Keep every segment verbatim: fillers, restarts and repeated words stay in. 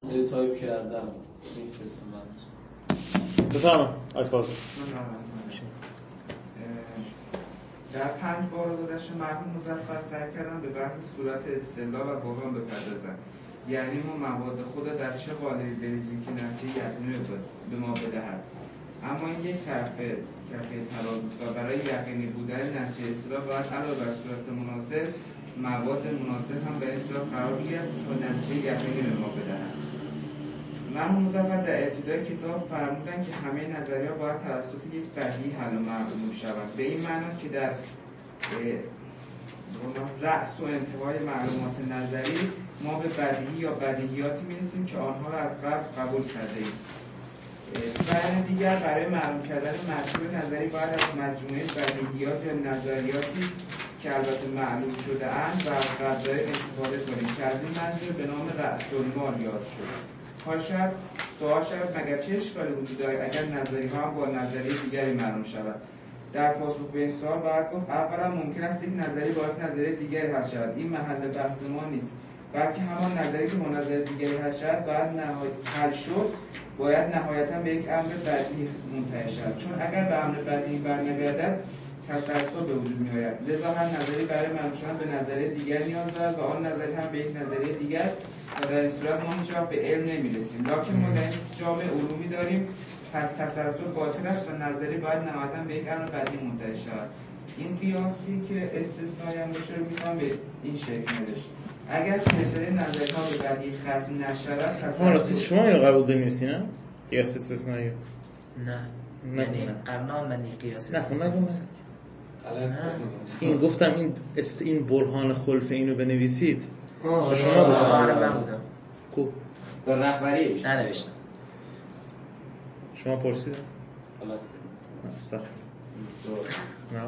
سری تایپ کردم میفرستم من. بفرمایید آقای فاضل. در پنج بار گذشته مرحوم مظفر سعی کردن به بحث صورت استدلال و بحران بپردازن، یعنی ما مواد خود در چه قالبی بریزیم که نتیجه یقینی به ما بدهد. اما این یک طرفه کفه ترازوست و برای یقینی بودن نتیجه استدلال باید علاوه بر صورت مناسب مواد مناسب هم به این صورت قرار بگیرد تا نتیجه یقینی به ما بدهد. مرحوم مظفر در ابتدای کتاب فرمودند که همه نظریه‌ها باید توسط یک بدیهی حل و معلوم شود، به این معنی که در رأس و انتهای معلومات نظری ما به بدیهی یا بدیهیاتی می‌رسیم که آنها را از قبل قبول کرده‌ایم. بیان دیگر برای معلوم کردن مطلوب نظری باید از مجموعه بدیهیات یا نظریاتی که البته معلوم شده اند و از قضایه استفاده کنیم که از این منظور به نام رأس المال یاد شده. حال شاید سوال شود مگر چه اشکالی وجود دارد اگر نظری ها هم با نظریه دیگری معلوم شود؟ در پاسخ به این سوال باید گفت اولا ممکن است یک نظری با یک نظریه دیگری حل شود، این محل بحث ما نیست، بلکه همان نظری که با نظریه دیگری حل شود باید حل شد باید نهایتا به یک امر بدیهی منتهی شود، چون اگر به امر بدیهی برنگردد تسلسل به وجود می‌آید. لذا هر نظری برای معلوم شدن به نظریه دیگر نیاز دارد و آن نظری هم به یک نظریه دیگر و در این صورت ما هیچ وقت به علم نمی‌رسیم. لکن ما در این جامعه علومی داریم، پس تسلسل باطل است و نظری باید نهایتا به یک امر بدیهی منتهی شود. این قیاسی که استثنایی هم باشه رو می‌خوام به این شکل نوشت. اگر سلسله نظریه‌ها به بدیهی ختم نشود تسلسل راستی شما اینو قبول بنویسین نه؟ قیاس استثنایی نه نه یعنی قرنان من قیاس استثنایی نه نه این گفتم این است این برهان خلف اینو بنویسید. آه شما گفتم من بودم کو با رهبریش ننوشتم. شما پرسید؟ غلط استغفر نه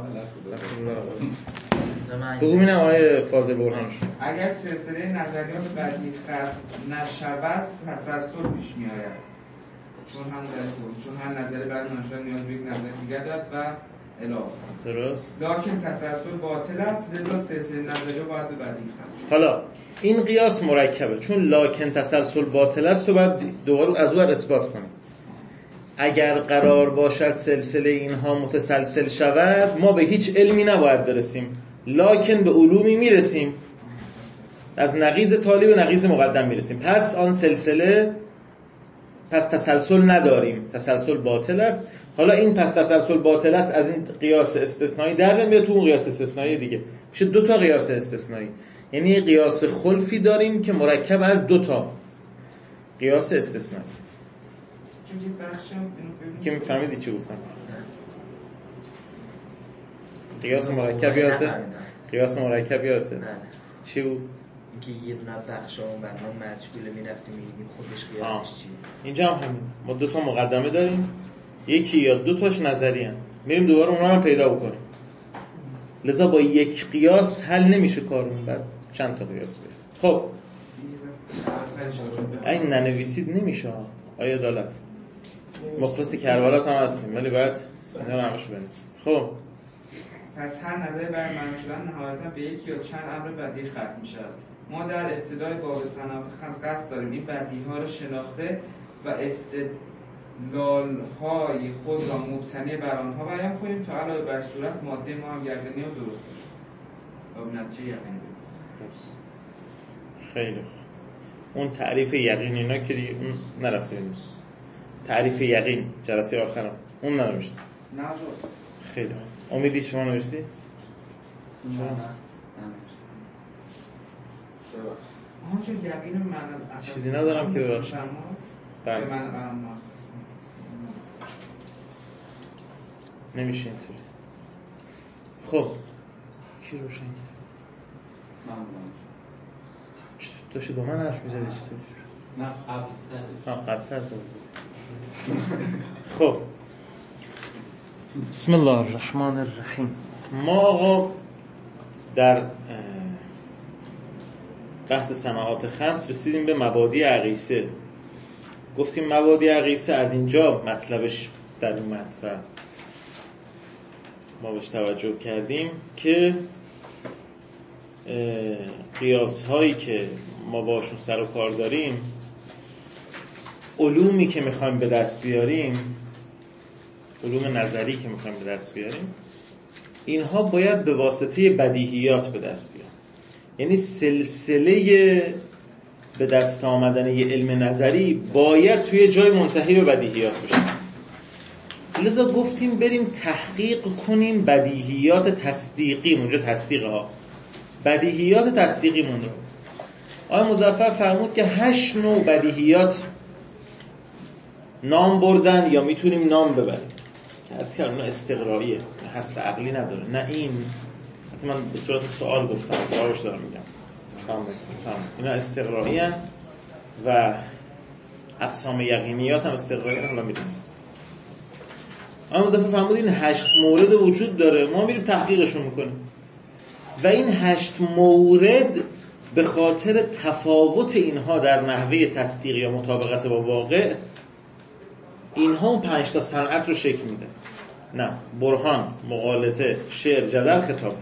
زمان بگو ببینم آقای فاضل برهانش. اگر سلسله نظریات بدیهی ختم نشود تسلسل پیش می‌آید، چون هم در چون هر نظری برای منشأ نیاز به یک نظر دیگر دارد و الی آخر. درست. لکن تسلسل باطل است، لذا سلسله نظریه باید به بدیهی ختم. حالا این قیاس مرکبه، چون لکن تسلسل باطل است تو باید دوباره از اون اثبات کنیم. اگر قرار باشد سلسله اینها متسلسل شود ما به هیچ علمی نباید برسیم، لکن به علومی میرسیم، از نقیض تالی به نقیض مقدم میرسیم. پس آن سلسله پس تسلسل نداریم، تسلسل باطل است. حالا این پس تسلسل باطل است از این قیاس استثنایی در نمیاد تو اون قیاس استثنایی دیگه، میشه دو تا قیاس استثنایی، یعنی قیاس خلفی داریم که مرکب از دو تا قیاس استثنایی. که میفهمیدی چی گفتم؟ قیاس مرکب یادته؟ قیاس مرکب یادته؟ چی بود؟ اینکه یه دونه بخشا اون برنامه مجهوله میرفتیم میدیدیم خودش قیاسش چیه. اینجا هم همین، ما دو تا مقدمه داریم، یکی یا دو تاش نظری هم میریم دوباره اونا هم پیدا بکنیم، لذا با یک قیاس حل نمیشه کارمون، بعد چند تا قیاس بریم. خب این ننویسید نمیشه آیا عدالت مخلص کربلات هم هستیم ولی باید اینا رو همش بنویسید. خب پس هر نظری برای معلوم شدن نهایتا به یک یا چند امر بدیهی ختم می‌شود. ما در ابتدای باب صنعت خمس قصد داریم این بدیهی‌ها رو شناخته و استدلال‌های خود را مبتنی بر آنها بیان کنیم تا علاوه بر صورت ماده ما هم یقینی و درست باشد. با نتیجه یقینی برسیم. خیلی خوب. اون تعریف یقین اینا که دیگه اون نرفته نیست. تعریف یقین جلسه آخرم اون ننوشته. نه جو. خیلی خوب. امیدی شما نوشتی؟ نه نه آن چون یقین من چیزی ندارم که ببخشم. بله. من نمیشه اینطوری. خب کی روشن کرد؟ من داشتی با من حرف میزدی چطور؟ نه قبل‌تر. ها قبل‌تر زد. خب بسم الله الرحمن الرحیم. ما آقا در بحث صنعات خمس رسیدیم به مبادی اقیسه. گفتیم مبادی اقیسه از اینجا مطلبش در اومد و ما بهش توجه کردیم که قیاس هایی که ما باشون سر و کار داریم علومی که میخوایم به دست بیاریم، علوم نظری که میخوایم به دست بیاریم، اینها باید به واسطه بدیهیات به دست بیان. یعنی سلسله به دست آمدن یه علم نظری باید توی جای منتهی به بدیهیات بشه. لذا گفتیم بریم تحقیق کنیم بدیهیات تصدیقی، اونجا تصدیق ها بدیهیات تصدیقی مونده. آقای مظفر فرمود که هشت نوع بدیهیات نام بردن یا میتونیم نام ببریم که عرض کردم اینا استقراییه، حصر عقلی نداره. نه این حتی من به صورت سوال گفتم، جوابش دارم میگم. فهم اینا استقرایی هن و اقسام یقینیات هم استقرایی هن. حالا میرسیم. آقای مظفر فرمود این هشت مورد وجود داره، ما میریم تحقیقشون میکنیم و این هشت مورد به خاطر تفاوت اینها در نحوه تصدیق یا مطابقت با واقع، اینها اون پنج تا صنعت رو شکل میده. نه، برهان، مغالطه، شعر، جدل، خطاب.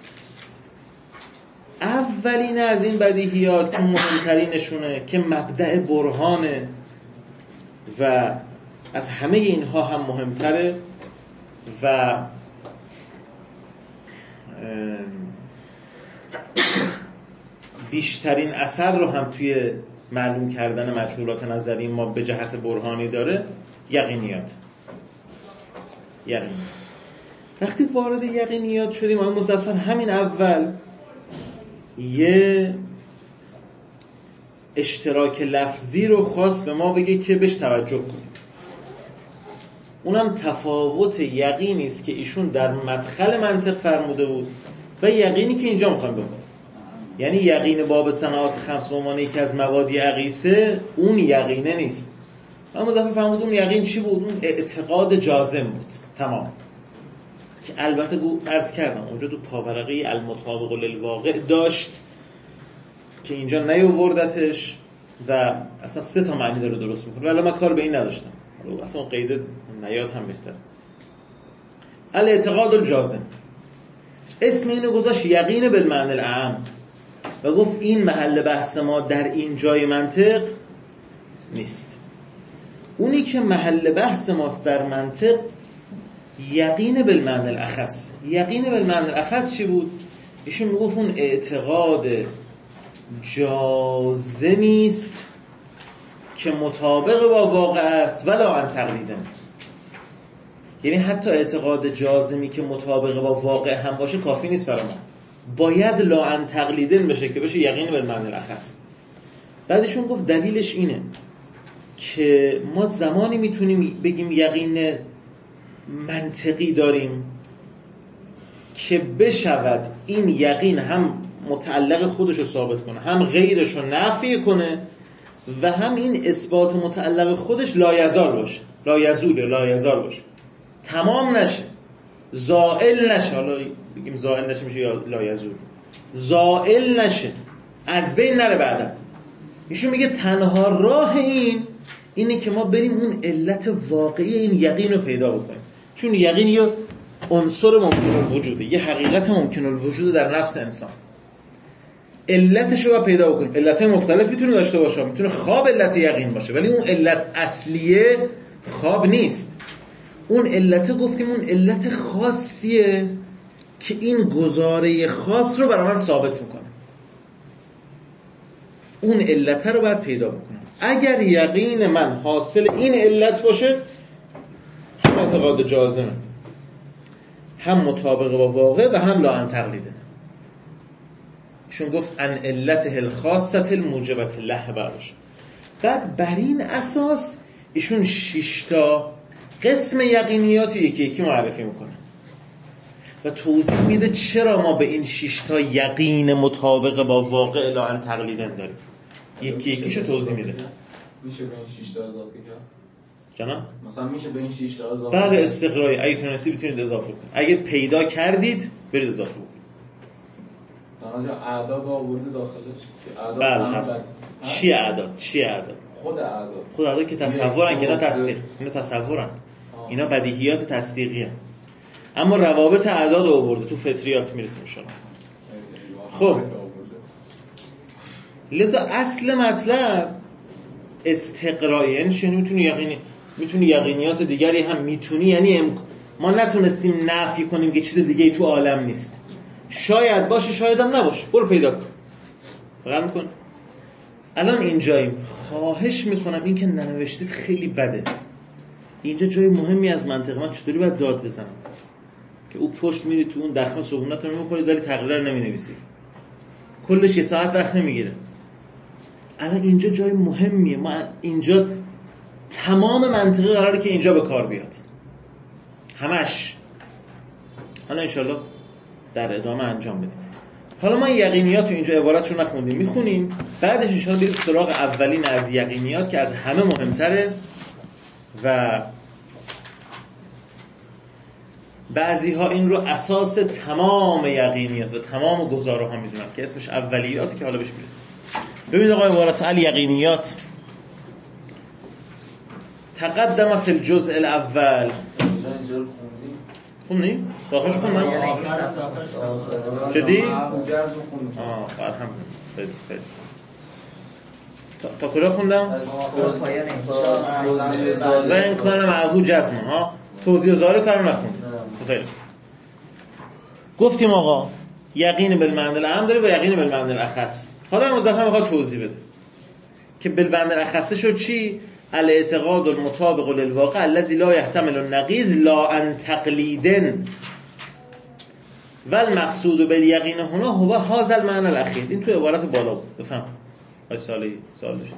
اولین از این بدیهیات که مهمترینشونه که مبدأ برهانه و از همه اینها هم مهمتره و بیشترین اثر رو هم توی معلوم کردن مجهولات نظری ما به جهت برهانی داره، یقینیات. یقینیات وقتی وارد یقینیات شدیم آقای مظفر همین اول یه اشتراک لفظی رو خواست به ما بگه که بهش توجه کنیم. اونم تفاوت یقینی است که ایشون در مدخل منطق فرموده بود و یقینی که اینجا میخوایم بکنیم. یعنی یقین باب صناعات خمس به عنوان یکی از موادی اقیسه اون یقینه نیست. اما مظفر فرمود اون یقین چی بود؟ اون اعتقاد جازم بود. تمام. که البته عرض کردم اونجا تو پاورقی المطابق للواقع داشت که اینجا نیاوردتش و اصلا سه تا معنی داره درست میکنه. ولی من کار به این نداشتم. اصلا اون قید نیاد هم بهتره. الاعتقاد الجازم اسم اینو گذاشت یقین بالمعنی الاعم و گفت این محل بحث ما در این جای منطق نیست. اونی که محل بحث ماست در منطق یقین بالمعنی الاخص. یقین بالمعنی الاخص چی بود؟ ایشون میگفت اون اعتقاد جازمی است که مطابق با واقع است ولا عن تقلیدن. یعنی حتی اعتقاد جازمی که مطابق با واقع هم باشه کافی نیست برای ما، باید لا عن تقلیدن بشه که بشه یقین بالمعنی الاخص. بعدشون گفت دلیلش اینه که ما زمانی میتونیم بگیم یقین منطقی داریم که بشود این یقین هم متعلق خودش رو ثابت کنه، هم غیرش رو نفی کنه و هم این اثبات متعلق خودش لایزال باشه، لایزول لایزال باشه، تمام نشه، زائل نشه. حالا بگیم زائل نشه میشه یا لایزول، زائل نشه، از بین نره بعدا. ایشون میگه تنها راه این اینه که ما بریم اون علت واقعی این یقین رو پیدا بکنیم. چون یقین یه عنصر ممکن الوجوده، یه حقیقت ممکن الوجوده در نفس انسان. علتش رو پیدا بکنیم. علت‌های مختلف میتونه داشته باشه، میتونه خواب علت یقین باشه، ولی اون علت اصلیه خواب نیست. اون علت گفتیم اون علت خاصیه که این گزاره خاص رو برای من ثابت میکنه. اون علت رو باید پیدا بکنم. اگر یقین من حاصل این علت باشه، هم اعتقاد جازمه، هم مطابق با واقع و هم لا عن تقلیده. ایشون گفت ان علته الخاصه الموجبه له باشه. بعد بر این اساس ایشون شش تا قسم یقینیات یکی یکی معرفی میکنه و توضیح میده چرا ما به این شش تا یقین مطابق با واقع لا عن تقلیدن داریم. یکی یکیشو توضیح میده. میشه به این شش تا اضافه کرد؟ جناب مثلا میشه به این شش تا اضافه بعد استقرای اگه تونستی بتونید اضافه کنید. اگه پیدا کردید برید اضافه کنید. مثلا اعداد آورده داخلش. بله هست. چی اعداد؟ چی اعداد؟ خود اعداد. خود اعداد که تصورن که اینا تصدیق. اینا تصورن. اینا بدیهیات تصدیقی هستند. اما روابط اعداد آورده تو فطریات میرسیم شما. خب لذا اصل مطلب استقرایی، یعنی چی؟ میتونی یقینی میتونی یقینیات دیگری هم میتونی، یعنی ام... ما نتونستیم نفی کنیم که چیز دیگه ای تو عالم نیست. شاید باشه شاید هم نباشه، برو پیدا کن، فقط میکن. الان اینجاییم، خواهش میکنم این که ننوشتید خیلی بده. اینجا جای مهمی از منطق من چطوری باید داد بزنم که او پشت میری تو اون دخمه صبحونت رو میخوری داری تقریر رو نمینویسی، کلش یه ساعت وقت نمیگیره. الان اینجا جای مهمیه، ما اینجا تمام منطقی قراره که اینجا به کار بیاد، همش. حالا انشالله در ادامه انجام بدیم. حالا ما یقینیات تو اینجا عبارت رو نخوندیم، میخونیم، بعدش انشالله بریم سراغ اولین از یقینیات که از همه مهمتره و بعضی ها این رو اساس تمام یقینیات و تمام گزاره ها میدونن که اسمش اولیاتی که حالا بهش میرسیم. ببینید آقا عبارت الیقینیات تقدم فی الجزء الاول. خوندی؟ داخلش خوندم؟ جدی؟ آه الحمدلله. خیلی خیلی تا کجا خوندم؟ و این کانم معهو جزمه ها توضیح زاره کارو نخوند. خیلی گفتیم آقا یقین بالمعنی العام داره و یقین بالمعنی الاخص. حالا مزخرف میخواد توضیح بده که بالمعنی الاخص شد چی؟ الاعتقاد المطابق للواقع الذي لا يحتمل النقيض لا ان تقليد و المقصود بالیقین هنا هو هذا المعنى الاخیر. این تو عبارت بالا بود، بفهم آی سالی سوال داشت.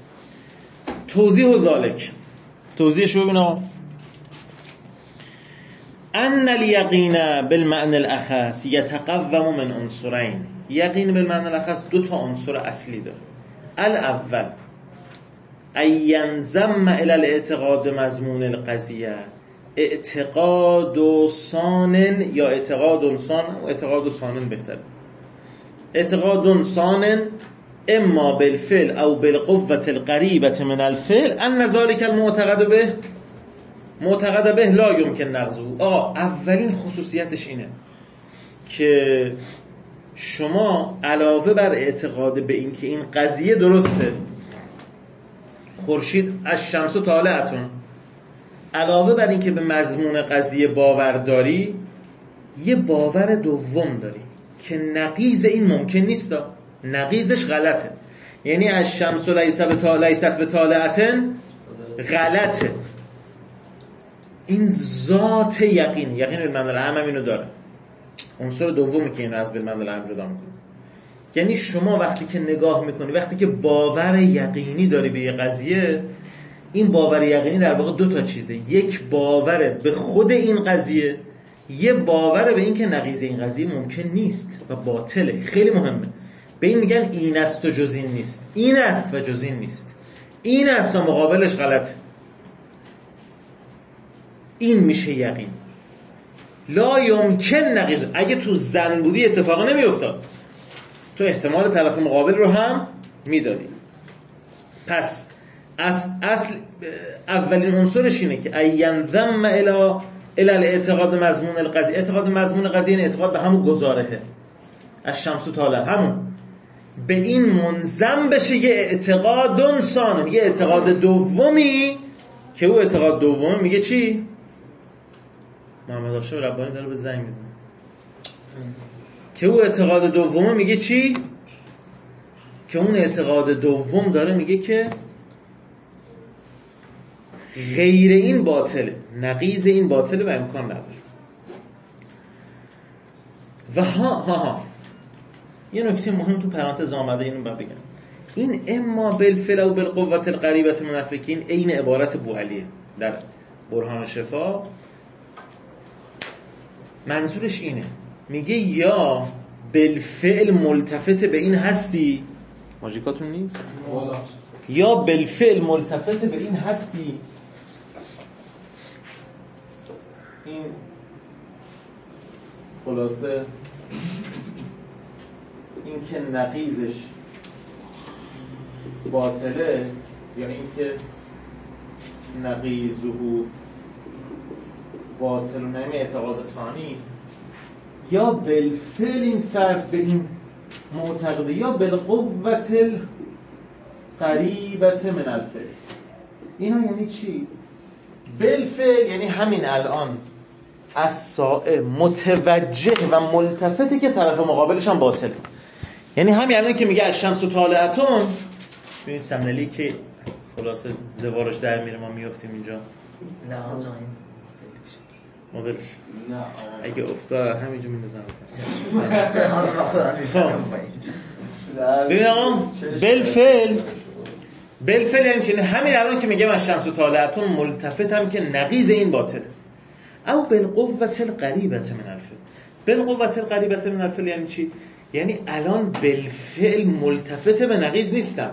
توضیح ذالک، توضیحش رو ببینم. ان الیقین بالمعنى الاخص یتقوم من عنصرین. یقین بالمعنى الاخص دو تا عنصر اصلی داره. الاول اینضم الی الاعتقاد مضمون القضیه، اعتقاد ثان یا اعتقاد ثان، اعتقاد ثان بهتره. اعتقاد ثان اما بالفعل او بالقوة القریبة من الفعل ان ذلك المعتقد به معتقد به لا یمکن نقضه. آقا اولین خصوصیتش اینه که شما علاوه بر اعتقاد به این که این قضیه درسته، خورشید از شمس طالعتون، علاوه بر این که به مضمون قضیه باور داری، یه باور دوم داری که نقیض این ممکن نیست. نقیضش غلطه، یعنی از شمس لیست به طالعت به طالعتن غلطه. این ذات یقین، یقین بالمعنی العام اینو داره. عنصر دومی که اینو از بالمعنی العام جدا میکنه، یعنی شما وقتی که نگاه میکنی، وقتی که باور یقینی داری به یه قضیه، این باور یقینی در واقع دو تا چیزه. یک باور به خود این قضیه، یه باور به این که نقیض این قضیه ممکن نیست و باطله. خیلی مهمه. به این میگن این است و جز این نیست، این است و جز این نیست، این است و مقابلش غلطه. این میشه یقین. لا یمکن نقیض. اگه تو ظن بودی اتفاقا نمیافتاد، تو احتمال طرف مقابل رو هم میدادی. پس از اصل اولین عنصرش اینه که اینضم الی الی الاعتقاد مضمون القضیه. اعتقاد مضمون قضیه این اعتقاد به همون گزارهه از شمس و طالع، همون به این منضم بشه یه اعتقاد ثان، یه اعتقاد دومی که او اعتقاد دومی میگه چی؟ محمد هاشم ربانی داره به زنگ میزنه که او اعتقاد دوم میگه چی؟ که اون اعتقاد دوم داره میگه که غیر این باطله، نقیض این باطله و امکان نداره. و ها ها ها یه نکته مهم تو پرانتز آمده، اینو باید بگم. این اما بالفعل و بالقوة القریبة من الفعل، این عین عبارت بوعلیه در برهان شفا. منظورش اینه، میگه یا بالفعل ملتفت به این هستی، ماژیکاتون نیست، یا بالفعل ملتفت به این هستی، این خلاصه این که نقیضش باطله، یا این که نقیضه باطل و نمی اعتقاد ثانی، یا بالفعل این فرد به این معتقده، یا بالقوة قریبت من الفعل. اینا یعنی چی؟ بالفعل یعنی همین الان السائل متوجه و ملتفته که طرف مقابلش هم باطله. یعنی همین الان که میگه الشمس طالعتون، ببین سمنلی که خلاصه زوارش در میره ما میافتیم اینجا. نه آقا این مدلش نه آقا اگه افتاد همینجا میندازم. حاضر خدا میفهمم. ببین آقا بالفعل بالفعل یعنی چی؟ همین الان که میگم الشمس طالعتون ملتفتم که نقیض این باطله. او بالقوة القریبة من الفعل. بالقوة القریبة من الفعل یعنی چی؟ یعنی الان بالفعل ملتفت به نقیض نیستم،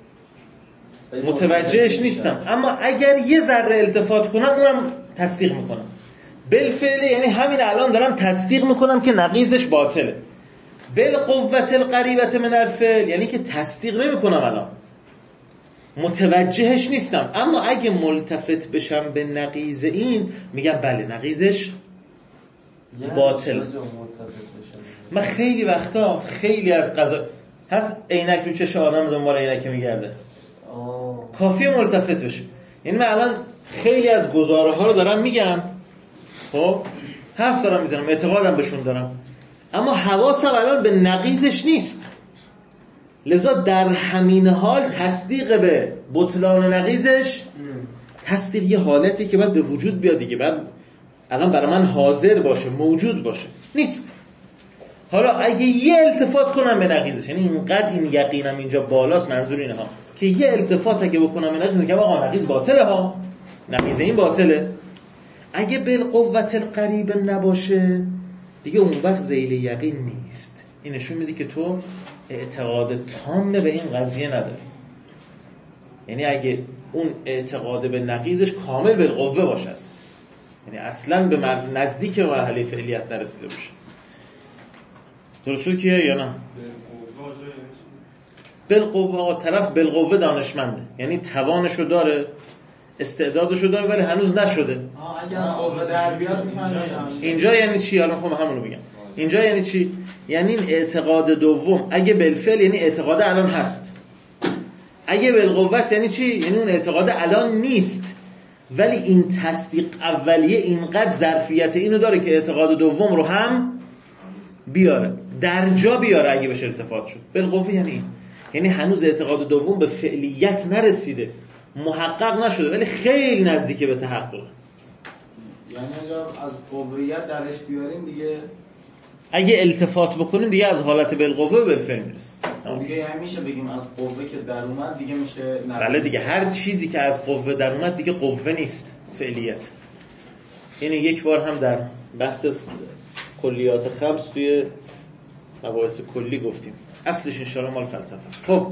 متوجهش نیستم، اما اگر یه ذره التفات کنم اونم تصدیق میکنم. بالفعل یعنی همین الان دارم تصدیق میکنم که نقیضش باطله. بالقوة القریبة من الفعل یعنی که تصدیق نمیکنم الان، متوجهش نیستم، اما اگه ملتفت بشم به نقیض این میگم بله نقیضش باطل. من خیلی وقتا خیلی از قضا هست عینک رو چش آدم دنبال عینک میگرده، کافیه ملتفت بشه. یعنی من الان خیلی از گزاره ها رو دارم میگم، خب حرف دارم میزنم، اعتقادم بهشون دارم، اما حواسم الان به نقیضش نیست. لذا در همین حال تصدیق به بطلان نقیضش تصدیق یه حالتی که باید به وجود بیاد دیگه، بعد الان برای من حاضر باشه، موجود باشه، نیست. حالا اگه یه التفات کنم به نقیضش، یعنی اینقدر این یقینم اینجا بالاست، منظور اینه ها که یه التفات اگه بکنم به نقیض، میگم آقا نقیض باطله ها، نقیض این باطله. اگه بالقوة القریبه نباشه دیگه اون وقت ذیل یقین نیست. این نشون میده که تو اعتقاد تام به این قضیه نداری. یعنی اگه اون اعتقاد به نقیضش کامل بالقوه باشه، یعنی اصلا به نزدیک مرحله فعلیت نرسیده باشه. درسته کیه یا نه؟ بالقوه آقا طرف بالقوه دانشمنده، یعنی توانشو داره، استعدادشو داره، ولی هنوز نشده. آه اگه از قوه در بیاد میفهمم. اینجا یعنی چی؟ الان خب همونو بگم. اینجا یعنی چی؟ یعنی این اعتقاد دوم اگه بالفعل یعنی اعتقاد الان هست، اگه بالقوه است یعنی چی؟ یعنی اون اعتقاد الان نیست، ولی این تصدیق اولیه اینقدر ظرفیت اینو داره که اعتقاد دوم رو هم بیاره، در جا بیاره اگه بهش التفات شد. بالقوه یعنی این، یعنی هنوز اعتقاد دوم به فعلیت نرسیده، محقق نشده، ولی خیلی نزدیکه به تحقق. یعنی اگر از قویت درش بیاریم دیگه، اگه التفات بکنیم دیگه از حالت بالقوه به بالفعل میرسیم دیگه. یعنی میشه بگیم از قوه که در اومد دیگه میشه نقیض. بله دیگه، هر چیزی که از قوه در اومد دیگه قوه نیست، فعلیت. اینو یک بار هم در بحث کلیات خمس توی مباحث کلی گفتیم، اصلش انشاءالله مال فلسفه است. خب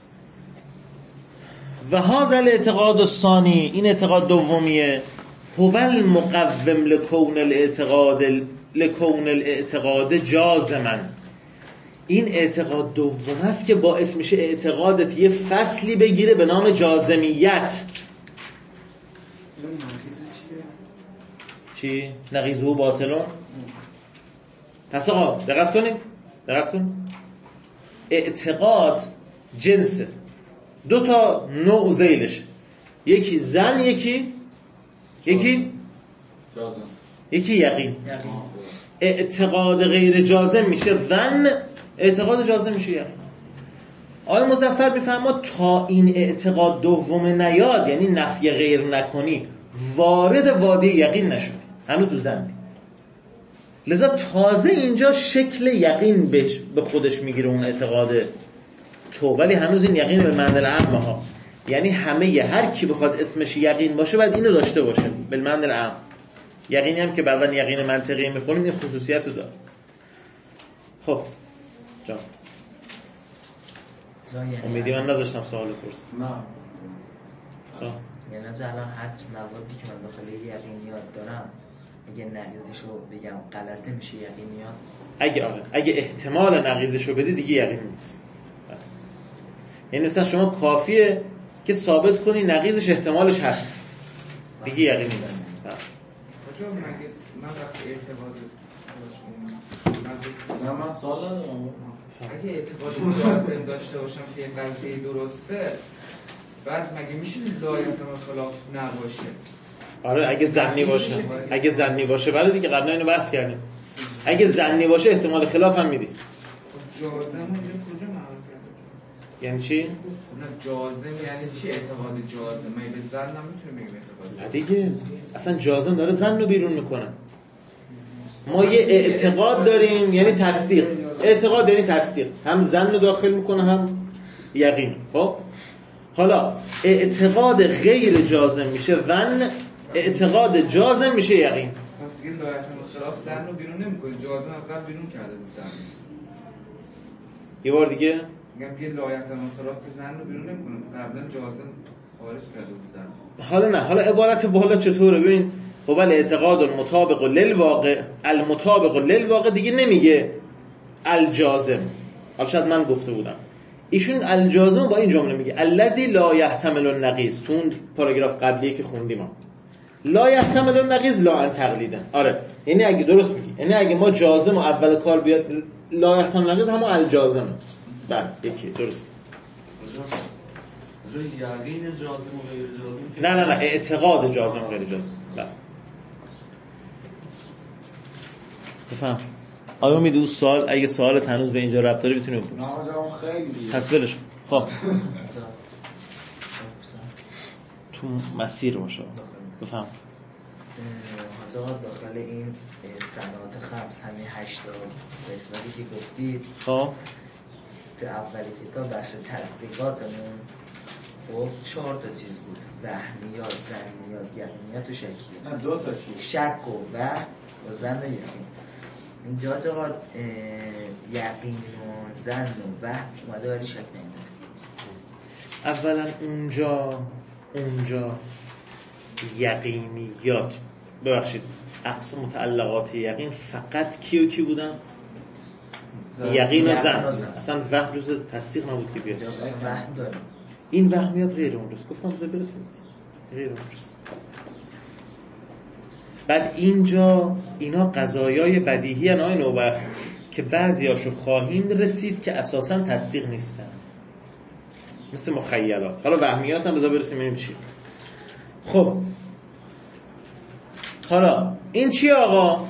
و هذا الاعتقاد الثانی، این اعتقاد دومیه، هو المقوم لکون الاعتقاد لکون الاعتقاد جازما. این اعتقاد دوم است که باعث میشه اعتقادت یه فصلی بگیره به نام جازمیت. چی؟ نقیضه و باطلون. پس آقا دقت کنیم، دقت کن. اعتقاد جنسه، دو تا نوع ذیلش، یکی زن، یکی یکی جازم، یکی یقین. اعتقاد غیر جازم میشه ظن، اعتقاد جازم میشه یقین. آقای مظفر میفهمه تا این اعتقاد دوم نیاد، یعنی نفی غیر نکنی، وارد وادی یقین نشدی، هنوز تو ظنی. لذا تازه اینجا شکل یقین به خودش میگیره اون اعتقاد تو، ولی هنوز این یقین به معنی العام ها، یعنی همه هر کی بخواد اسمش یقین باشه باید اینو داشته باشه به معنی العام. یقینی هم که بعدن یقین منطقی میخونیم این خصوصیت رو داره. خب جان امیدی من نذاشتم سوال پرس. نه یعنی از الان هر موادی که من داخل یقینیات دارم اگه نقیضشو بگم غلطه میشه یقینیات. اگه آره اگه احتمال نقیضشو بدی دیگه یقین نیست. یعنی مثلا شما کافیه که ثابت کنی نقیضش احتمالش هست، دیگه یقین نیست. چون مگه من وقتی ارتباط نه من سوال دارم. اگه اعتقاد جازم داشته باشم که این قضیه درسته، بعد مگه میشه لایحتمال خلاف نباشه؟ آره اگه زنی باشه، اگه زنی باشه بله دیگه قبلا اینو بحث کردیم. اگه زنی باشه احتمال خلاف هم میدی. جازم اینجا کجا معلوم کرده؟ یعنی چی؟ نه جازم یعنی چی اعتقاد جازم؟ من به زن نمیتونم بگم اعتقاد. نه دیگه اصلا جازم داره زن رو بیرون میکنه. ما یه اعتقاد داریم یعنی تصدیق. اعتقاد یعنی تصدیق، هم زن رو داخل میکنه هم یقین. خب حالا اعتقاد غیر جازم میشه ون، اعتقاد جازم میشه یقین. پس دیگه لایحتمال خلاف زن رو بیرون نمیکنه، جازم از قبل بیرون کرده بود زن. یه بار دیگه میگم که لایحتمال خلاف زن رو بیرون نمیکنه، قبلا جازم خارج کرده بود زن. حالا نه، حالا عبارت بالا چطوره؟ ببین خب الاعتقاد المطابق للواقع، المطابق للواقع دیگه نمیگه الجازم. حالا شاید من گفته بودم ایشون الجازم با این جمله میگه الذی لا یحتمل النقیض. تو اون پاراگراف قبلی که خوندیم ما لا یحتمل النقیض لا ان تقلیدا. آره یعنی اگه درست میگی، یعنی اگه ما جازم و اول کار بیاد لا یحتمل النقیض همون الجازم. بله یکی درست. کجا یقین جازم و غیر جازم؟ نه نه نه اعتقاد جازم و غیر جازم. بله بفهم. آیا امید اون سوال اگه سوال هنوز به اینجا ربط داره میتونی بپرسی. نه جواب خیلی دیگه. پس ولش. خب تو مسیر باشه. بفهم. حاجا داخل این صنعات خمس همین هشتا قسمتی که گفتید خب تو اولی کتاب بخش تصدیقاتمون خب چهار تا چیز بود: وهمیات، ظنیات، یقینیات و شکیات. نه دو تا چیز، شک و وهم و ظن و یقین. اینجا آقا یقین و ظن و وهم اومده ولی شک نمیاد. اولا اونجا اونجا یقینیات، ببخشید اقسام متعلقات یقین فقط کی و کی بودن؟ یقین و ظن. اصلا وهم جز تصدیق نبود که بیاد. اینجا وهم داریم. این وهمیات غیر اون روز گفتم بذار برسیم غیر اون روز. بعد اینجا اینا قضایای بدیهی ان آی نوبخت که بعضیاشو خواهیم رسید که اساسا تصدیق نیستن، مثل مخیلات. حالا وهمیات هم بذار برسیم ببینیم چی. خب حالا این چی آقا؟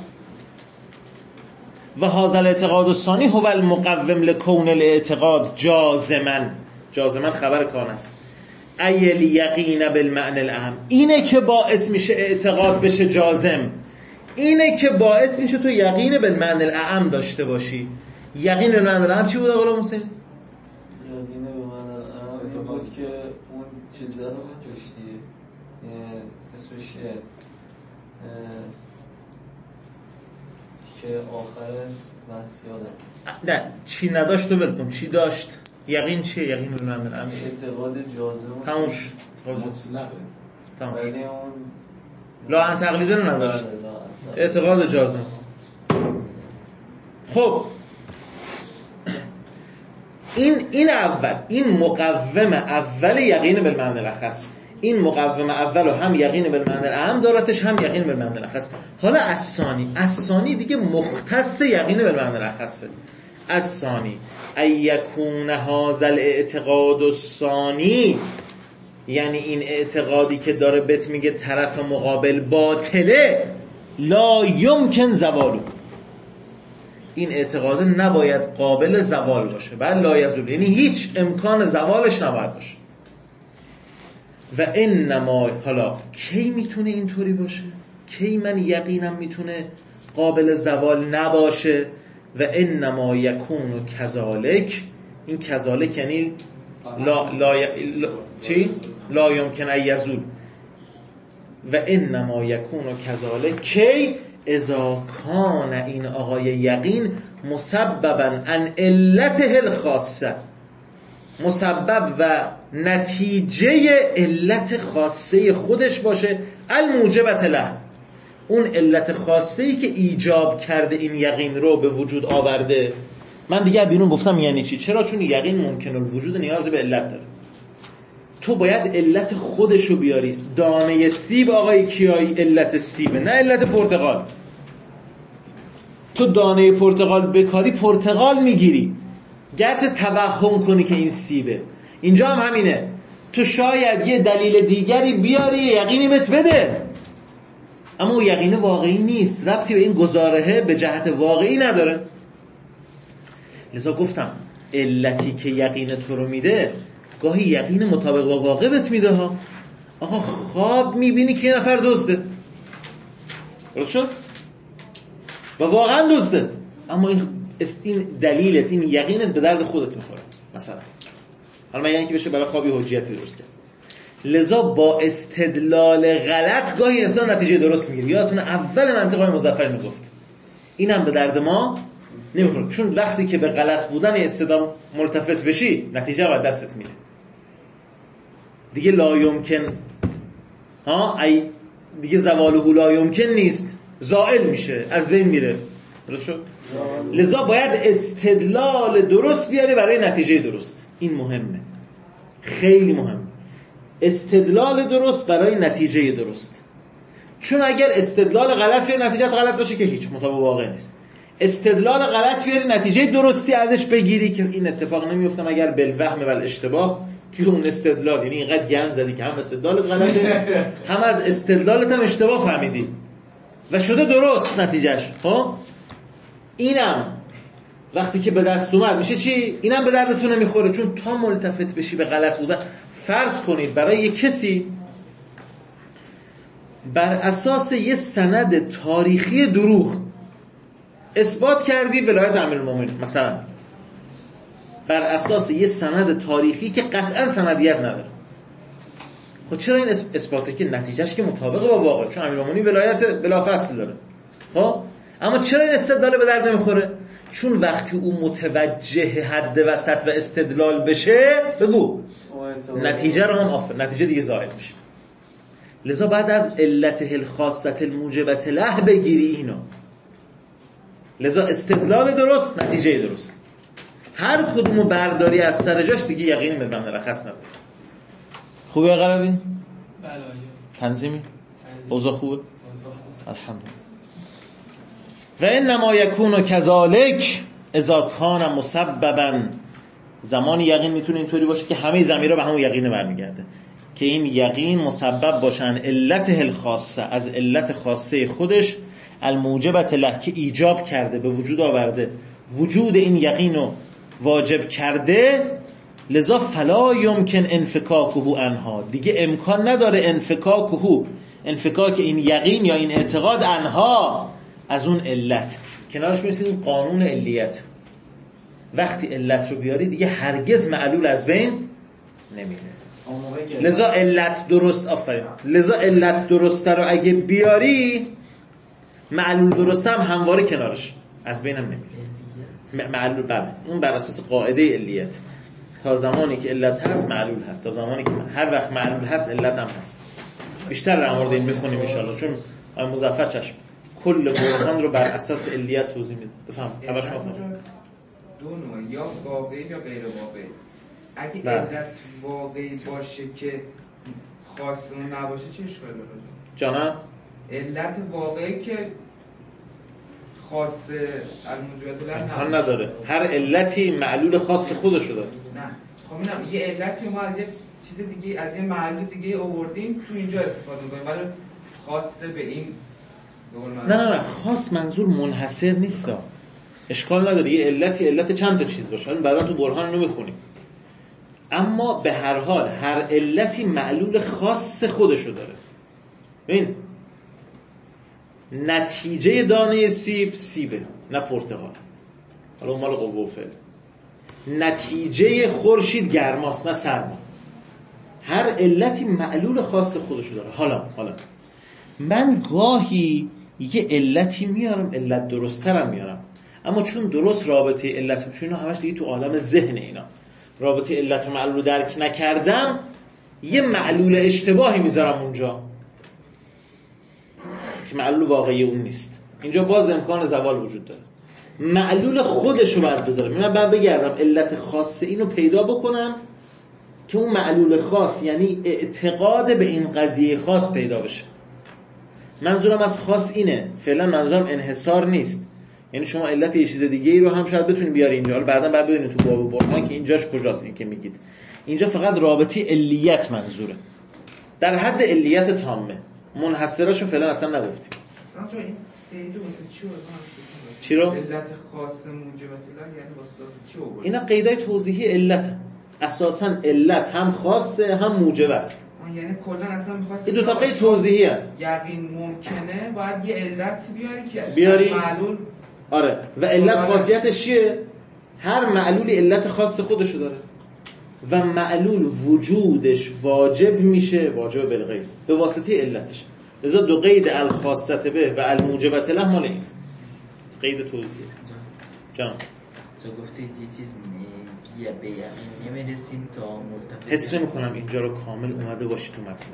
و هذا الاعتقاد الثانی هو المقوم لکون الاعتقاد جازما. جازما خبر کان است. ای الیقین بالمعنى الاعم، اینه که باعث میشه اعتقاد بشه جازم، اینه که باعث میشه تو یقین بالمعنى الاعم داشته باشی. یقین بالمعنى الاعم چی بود آقا حسین؟ یقین بالمعنى الاعم بود که اون چیزا رو داشتی اسمش که آخر بحث یادم نه چی نداشت تو ول کن، چی داشت؟ یقین چیه؟ یقین بالمعنى الاعم اعتقاد جازم تموم شد. مطلقه. تمام. ولی اون لا ان تقلیده رو نداشت، اعتقاد جازم. خب این این اول، این مقوم اول یقین بالمعنى الاخص. این مقوم اول و هم یقین بالمعنى الاعم دارتش، هم یقین بالمعنى الاخص. حالا الثانی، الثانی دیگه مختص یقین بالمعنى الاخصه. الثانی ای یکون هذا الاعتقاد الثانی، یعنی این اعتقادی که داره بهت میگه طرف مقابل باطله، لا یمکن زوالو، این اعتقاد نباید قابل زوال باشه. بعد لا یزول یعنی هیچ امکان زوالش نباید باشه. و انما حالا کی میتونه اینطوری باشه؟ کی من یقینم میتونه قابل زوال نباشه؟ و انما یکون کذالک، این کذالک یعنی لا لا, لا چی؟ لا یمکن ان یزول. و انما یکون کذالک کی؟ اذا کان این آقای یقین مسببا عن علته الخاصه، مسبب و نتیجه علت خاصه خودش باشه، الموجبت له، اون علت خاصه‌ای که ایجاب کرده این یقین رو به وجود آورده. من دیگه بیرون گفتم یعنی چی؟ چرا؟ چون یقین ممکن الوجود نیاز به علت داره. تو باید علت خودش رو بیاری. دانه سیب آقای کیایی علت سیبه، نه علت پرتقال. تو دانه پرتقال بکاری پرتقال میگیری، گرچه توهم کنی که این سیبه. اینجا هم همینه، تو شاید یه دلیل دیگری بیاری یقینی بهت بده، اما اون یقین واقعی نیست، ربطی به این گزارهه به جهت واقعی نداره. لذا گفتم علتی که یقین تو رو میده گاهی یقین مطابق با واقع بهت میده ها. آقا خواب میبینی که یه نفر دزده، درست شد؟ و واقعا دزده، اما این این دلیلت، این یقینت به درد خودت میخوره. مثلا حالا من یعنی که بشه برای خوابی حجیتی درست کرد. لذا با استدلال غلط گاهی انسان نتیجه درست میگیره. یادتونه اول منطقه مظفر میگفت اینم به درد ما نمیخوره، چون وقتی که به غلط بودن استدلال ملتفت بشی نتیجه باید دستت میره دیگه. لا یمکن ها ای دیگه زواله لا یمکن نیست، زائل میشه، از بین میره. درست شد؟ لذا باید استدلال درست بیاری برای نتیجه درست. این مهمه، خیلی مهمه، استدلال درست برای نتیجه درست. چون اگر استدلال غلط بیاری نتیجه غلط باشه که هیچ مطابق واقع نیست. استدلال غلط بیاری نتیجه درستی ازش بگیری که این اتفاق نمیفته مگر بالوهم و الاشتباه، که اون استدلال یعنی اینقدر گند زدی که هم استدلالت غلطه هم از استدلالت هم اشتباه فهمیدی و شده درست نتیجهش. خب اینم وقتی که به دست اومد میشه چی؟ اینم به دردتون نمیخوره، چون تا ملتفت بشی به غلط بودن. فرض کنید برای یک کسی بر اساس یه سند تاریخی دروغ اثبات کردی ولایت امیرالمومنین، مثلا بر اساس یه سند تاریخی که قطعا سندیت نداره. خب چرا این اثباته که نتیجهش که مطابق با واقع، چون امیرالمومنین ولایت بلافاصله داره. خب اما چرا این استدلال به درد نمیخوره؟ چون وقتی او متوجه حد وسط و استدلال بشه، بگو نتیجه رو هم آفر، نتیجه دیگه ظاهر میشه. لذا بعد از علت الخاصه الموجبه له بگیری اینو. لذا استدلال درست، نتیجه درست، هر کدومو برداری از سر جاش دیگه یقین به بنده رخص نداره. خوبه قرارین؟ بله. تنظیمی؟ اوضاع خوبه؟ الحمدلله. و انما یکون کذالک اذا کان مسببا. زمان یقین میتونه اینطوری باشه که همه ضمیرها به همون یقین برمیگرده، که این یقین مسبب باشن علت الخاصه، از علت خاصه خودش، الموجبت له که ایجاب کرده، به وجود آورده، وجود این یقینو واجب کرده. لذا فلا یمکن انفکاکه عنها، دیگه امکان نداره انفکاکه، انفکاک این یقین یا این اعتقاد عنها، از اون علت. کنارش میرسید قانون علیت، وقتی علت رو بیاری دیگه هرگز معلول از بین نمیره. لذا علت درست، آفرین، لذا علت درسته رو اگه بیاری معلول درسته هم همواره کنارش از بین هم نمیره. معلول بله، اون بر اساس قاعده علیت، تا زمانی که علت هست معلول هست، تا زمانی که هر وقت معلول هست علت هم هست. بیشتر در مورد این میخونیم ان شاءالله، چون آقای مظفر چشم کل برهان رو بر اساس علیت توضیح میده. بفهم اول شما دو نوع، یا واقعی یا غیر واقعی. اگه بله. علت واقعی باشه که خاصه نباشه چه اشکالی داره؟ جانم علت واقعی که خاص الموجبت له حال نداره، هر علتی معلول خاص خودشو داره. نه خب اینم یه علتی ما از یه چیز دیگه، از یه معلول دیگه آوردیم تو اینجا استفاده می‌کنیم، ولی خاص به این نه نه نه خاص منظور منحصر نیست. اشکال نداره یه علتی علت چند تا چیز باشه، الان بعدا تو برهان رو میخونیم، اما به هر حال هر علتی معلول خاص خودشو داره. ببین نتیجه دانه سیب سیبه نه پرتقال، حالا اون مال قوه و فعل. نتیجه خورشید گرماست نه سرما. هر علتی معلول خاص خودشو داره. حالا حالا من گاهی یه علتی میارم، علت درست‌ترم میارم، اما چون درست رابطه علت، چون اینا همش دیگه تو عالم ذهن، اینا رابطه علت و معلول رو درک نکردم، یه معلول اشتباهی میذارم اونجا که معلول واقعی اون نیست. اینجا باز امکان زوال وجود داره. معلول خودش رو باید بذارم، من باید بگردم علت خاصه اینو پیدا بکنم که اون معلول خاص یعنی اعتقاد به این قضیه خاص پیدا بشه. منظورم از خاص اینه، فعلا منظورم انحصار نیست، یعنی شما علت یه چیز دیگه ای رو هم شاید بتونید بیاری اینجا، حالا بعدا بعد ببینید تو باب برهان که اینجاش کجاست این که میگید. اینجا فقط رابطه علیت منظوره، در حد علیت تامه، منحصراشو فعلا اصلا نگفتیم. اصلا چون این قید واسه چی واسه چی رو؟ علت خاص موجبت الله یعنی واسه چی آورد؟ اینا قیدای توضیحی علت، اساسا علت هم خاصه هم موجب است. یعنی کلا اصلا می‌خواست این دو تا قید توضیحی هست. یقین ممکنه باید یه علت بیاری که بیاری معلول. آره و علت خاصیتش چیه؟ هر معلولی علت خاص خودشو داره و معلول وجودش واجب میشه، واجب بالغیب، به واسطه علتش. لذا دو قید الخاصه به و الموجبه له مال این قید توضیحی. جان تو گفتید یه چیز بیا به یقین نمیرسیم تا مرتفع. حس نمی‌کنم اینجا رو کامل اومده باشی تو مطلب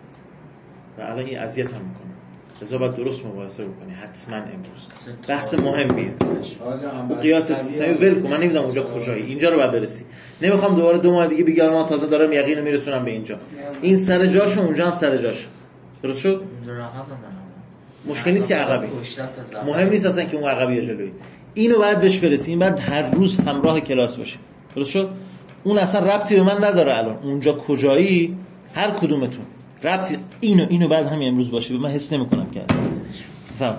و الان این اذیت هم میکنه، لذا باید درست مباحثه بکنی حتما امروز. بحث مهمیه. قیاس استثنایی ول کن، من نمیدونم اونجا کجایی، اینجا رو باید برسی. نمیخوام دوباره دو ماه دیگه بگم ما تازه دارم یقین رو میرسونم به اینجا. این سر جاشه، اونجا هم سر جاشه. درست شد؟ اونجا رقم منم مشکل نیست که عقبی، مهم نیست اصلا که اون عقبی یا جلویی. اینو باید بهش برسی، این باید هر روز همراه کلاس باشه. درست شد؟ اون اصلا ربطی به من نداره الان اونجا کجایی، هر کدومتون ربطی اینو اینو بعد همین امروز باشه، به من حس نمی‌کنم که فهم.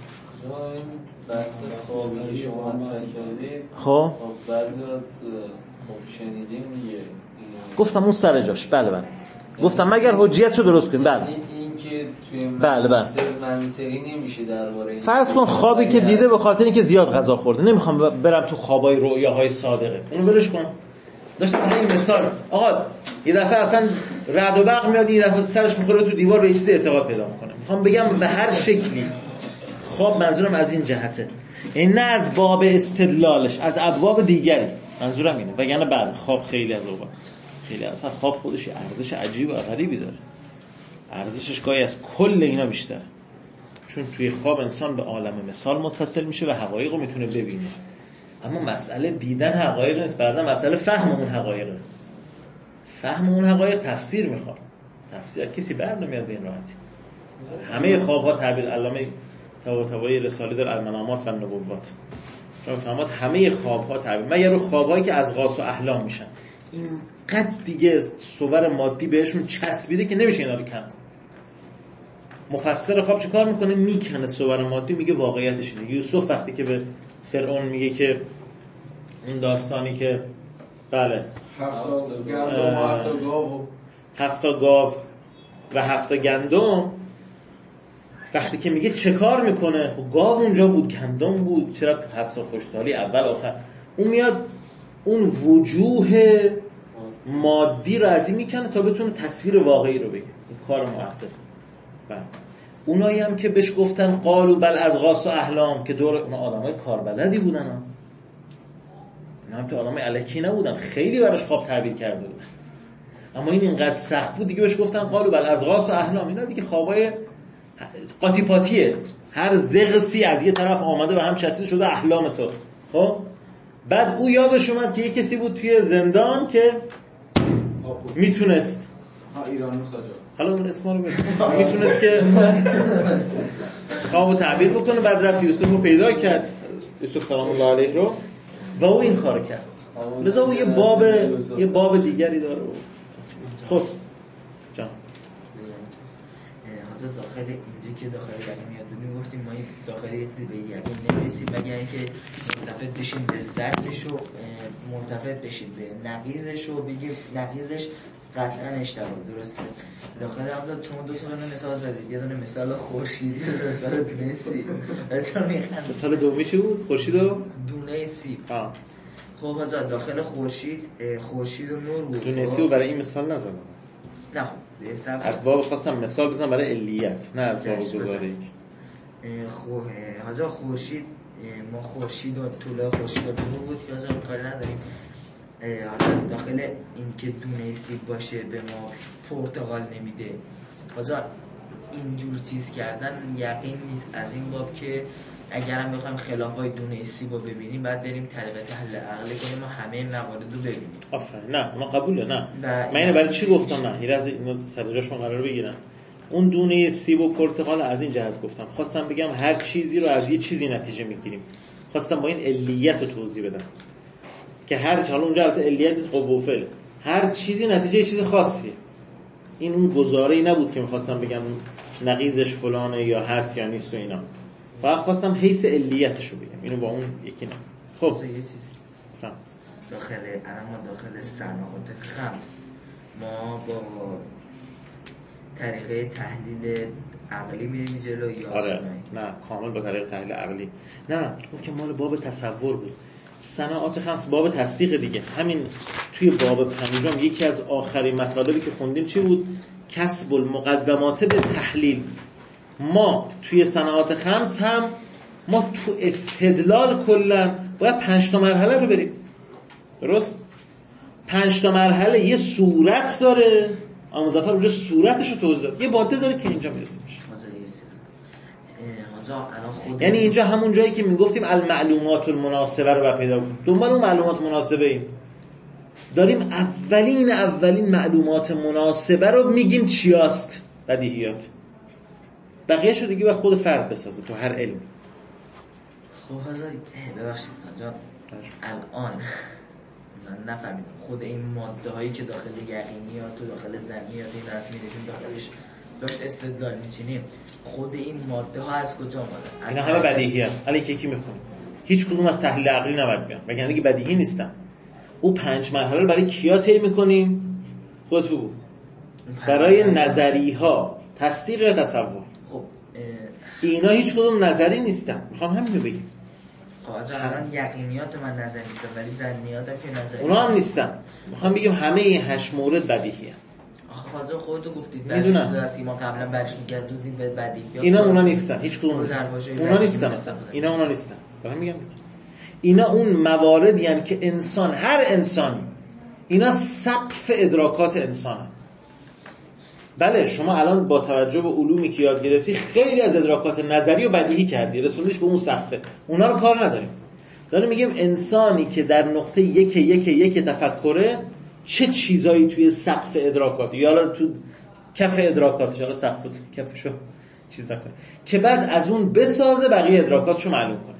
بحث خوابی که شما مطرح کردید، خب بعضی‌ها خوب شنیدیم دیگه، گفتم اون سر جاش. بله بله گفتم مگر حجیتشو درست کنیم. بله این که توی بله بله منطقی نمیشه درباره این. فرض کن خوابی که دیده به خاطر اینکه زیاد غذا خورده، نمیخوام برم تو خوابای رؤیاهای صادقه، اونو ولش کن. داشتم این مثال، آقا یه دفعه اصلا رعد و برق میاد، یه دفعه سرش میخوره تو دیوار به چیزی اعتقاد پیدا میکنه. میخوام بگم به هر شکلی خواب منظورم از این جهته، این نه از باب استدلالش، از ابواب دیگری منظورم اینه. وگرنه بله خواب خیلی از اوقات خیلی اصلا خواب خودش ارزش عجیب و غریبی داره، ارزشش گاهی از کل اینا بیشتره، چون توی خواب انسان به عالم مثال متصل میشه و حقایق رو میتونه ببینه. اما مسئله دیدن حقایق نیست، بعدا مسئله فهم اون حقایقه. فهم اون حقایق تفسیر میخواد، تفسیر کسی بر نمیاد به این راحتی. همه خوابها تعبیر علامه طباطبایی رساله در المنامات و نبوات شما فهمات، همه خوابها تعبیر مگر رو خوابهایی که از غاص و احلام میشن، اینقدر دیگه صور مادی بهشون چسبیده که نمیشه اینا رو کم. مفسر خواب چه کار میکنه؟ میکنه صور مادی، میگه واقعیتش اینه. یوسف وقتی که به فرعون میگه که اون داستانی که بله هفت گاو هفت گاو و هفت گندم، وقتی که میگه چه کار میکنه؟ گاو اونجا بود، گندم بود، چرا هفت سال خوشحالی اول آخر. اون میاد اون وجوه مادی رو از این میکنه تا بتونه تصویر واقعی رو بگه. این کار محقق. بله اونایی هم که بهش گفتن قالوا بل از غاص و احلام، که دور اون آدمای کاربلدی بودن ها، اینا هم تو آدمای الکی نبودن، خیلی براش خواب تعبیر کرده بودن. اما این اینقدر سخت بود دیگه بهش گفتن قالوا بل از غاص و احلام. اینا دیگه خوابای قاطی پاتیه، هر زغسی از یه طرف آمده و هم چسبیده شده احلام تو. خب بعد او یادش اومد که یه کسی بود توی زندان که میتونست ها ایرانی ساجا، حالا اون اسما رو بگم، میتونست که خوابو تعبیر بکنه. بعد رفت یوسف رو پیدا کرد، یوسف سلام الله علیه رو، و او این کارو کرد. لذا او یه باب یه باب دیگری داره. خب جان حتی داخل اینجا که داخل یقین میاد گفتیم ما داخل یه چیزی به یقین نمیرسیم مگر اینکه مرتفع بشیم به ذاتش و مرتفع بشیم به نقیضش و بگیم نقیضش قطعا اشتباه درسته. داخل حتی شما دو تا دونه مثال زدید، یه دونه مثال خورشیدی و مثال دونه سیب. مثال دومی چی بود؟ خورشید و دونه سیب. آه. خب حالا داخل خورشید خورشید و نور بود. دونه سیب برای این مثال نزدم. نه خب از باب خواستم مثال بزنم برای علیت، نه از باب گزارش. خب حالا خورشید ما خورشید و طول خورشید و نور بود که حالا کاری نداریم. حالا داخل این که دونه سیب باشه به ما پرتقال نمیده. حالا اینجور چیز کردن یقین نیست، از این باب که اگر هم بخوایم خلافای دونه سیب رو ببینیم بعد بریم طریق تحلیل عقلی کنیم و همه موارد رو ببینیم. آفرین. نه ما قبوله. نه من اینو برای چی گفتم؟ نه یه از اینو سر جاشون قرار بگیرم. اون دونه سیب و پرتقال از این جهت گفتم، خواستم بگم هر چیزی رو از یه چیزی نتیجه میگیریم. خواستم با این علیت رو توضیح بدم که هر حالا اونجا البته علیت قوه و فعل، هر چیزی نتیجه چیز خاصیه. این اون گزاره‌ای نبود که می‌خواستم بگم نقیضش فلانه یا هست یا نیست و اینا، فقط خواستم حیث علیتش رو بگم، اینو با اون یکی نه. خب یه چیزی فهم. داخل الان ما داخل صنعات خمس ما با طریقه تحلیل عقلی میریم جلو یا آره صنعی؟ نه کامل با طریق تحلیل عقلی. نه اون که مال باب تصور بود. صنعات خمس باب تصدیق دیگه. همین توی باب پنجم یکی از آخرین مطالبی که خوندیم چی بود؟ کسب المقدمات به تحلیل. ما توی صنعات خمس هم ما تو استدلال کلا باید پنج تا مرحله رو بریم. درست؟ پنج تا مرحله یه صورت داره. اما مظفر اونجا صورتش رو توضیح داد. یه ماده داره که اینجا میرسیم. یعنی اینجا همون جایی که میگفتیم المعلومات المناسبه رو با پیدا کنیم. دنبال اون معلومات مناسبه ایم. داریم اولین اولین معلومات مناسبه رو میگیم چیاست؟ بدیهیات. بقیه‌شو دیگه با خود فرد بسازه تو هر علم. خب حضرت ببخشید حاجا الان من نفهمیدم خود این ماده هایی که داخل یقینیات و داخل ظنیات این رسمی نیستیم داخلش داشت استدلال میچینیم، خود این ماده ها از کجا اومده؟ اینا همه بدیهیه. الان یکی یکی میخونیم. هیچ کدوم از تحلیل عقلی نباید بیان. مگر اینکه بدیهی نیستن. او پنج مرحله رو برای کیا طی میکنیم؟ خودت بگو. برای نظری ها، تصدیق یا تصور. خب اینا هیچ کدوم نظری نیستن. میخوام همین رو بگیم. خب آجا الان یقینیات من نظری نیستن ولی ظنیات هم که نظری اونا هم نیستن. میخوام بگیم همه این هشت مورد بدیهیه. آخه آجا خودتو گفتید میدونم درستی ما قبلا برش میگردونیم به بدیهیات. اینا اونا نیستن. هیچ کدوم نیستن. اونا نیستن اصلا. اینا اونا نیستن. دارم میگم بگیم. اینا اون مواردی هستند که انسان، هر انسانی، اینا سقف ادراکات انسانه. بله شما الان با توجه به علومی که یاد گرفتی خیلی از ادراکات نظری و بدیهی کردی، رسوندیش به اون سقفه. اونا رو کار نداریم. داریم میگیم انسانی که در نقطه یک یک یک تفکره چه چیزایی توی سقف ادراکات یا حالا تو کف ادراکاتش، حالا سقف کفشو چیز نکنه که بعد از اون بسازه بقیه ادراکاتشو معلوم کنه.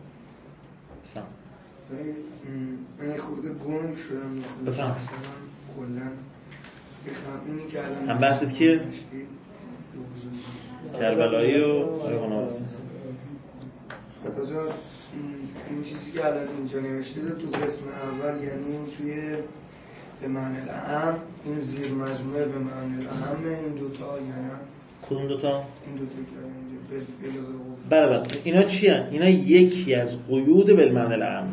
من خورده گنگ شدم. بفهم. کلا اینی که الان هم بحثت کیه؟ کربلایی و آیقان حسین. حتی جا این چیزی که الان اینجا نوشته تو قسم اول یعنی توی به معنی الاهم این زیر مجموعه به معنی الاهم این دوتا یعنی کدوم دوتا؟ این دوتا که اینجا بالفعل و بالقول. بله بله اینا چی هن؟ اینا یکی از قیود بالمعنی الاهم.